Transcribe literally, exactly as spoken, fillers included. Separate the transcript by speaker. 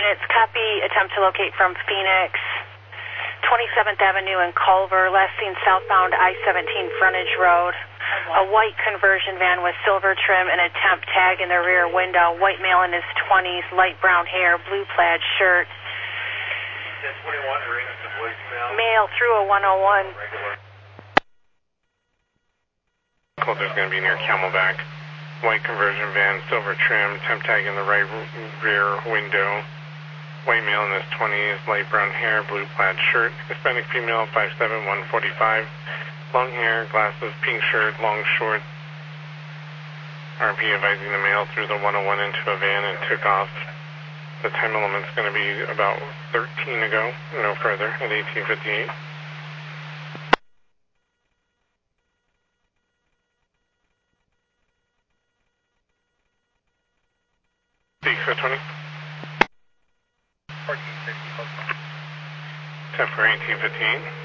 Speaker 1: units, copy, attempt to locate from Phoenix, twenty-seventh Avenue in Culver, last seen southbound I seventeen frontage road. A white conversion van with silver trim and a temp tag in the rear window. White male in his twenties, light brown hair, blue plaid shirt. Male through a one oh one.
Speaker 2: Colter's going to be near Camelback. White conversion van, silver trim, temp tag in the right rear window. White male in his twenties, light brown hair, blue plaid shirt. Hispanic female, five seven, one forty-five. Long hair, glasses, pink shirt, long shorts. R P advising the male through the one oh one into a van and took off. The time element's going to be about thirteen ago, no further, at eighteen fifty-eight. six twenty. fourteen fifty. ten for eighteen fifty-eight.